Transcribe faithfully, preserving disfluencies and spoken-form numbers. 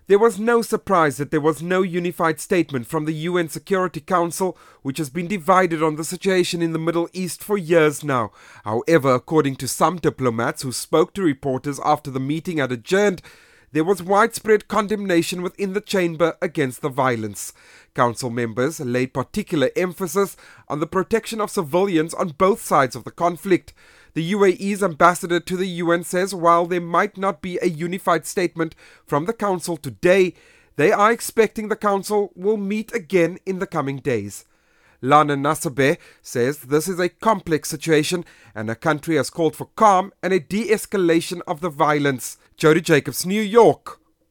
There was no surprise that there was no unified statement from the U N Security Council, which has been divided on the situation in the Middle East for years now. However, according to some diplomats who spoke to reporters after the meeting had adjourned, there was widespread condemnation within the chamber against the violence. Council members laid particular emphasis on the protection of civilians on both sides of the conflict. The U A E's ambassador to the U N says while there might not be a unified statement from the Council today, they are expecting the Council will meet again in the coming days. Lana Nasabe says this is a complex situation and her country has called for calm and a de-escalation of the violence. Jody Jacobs, New York.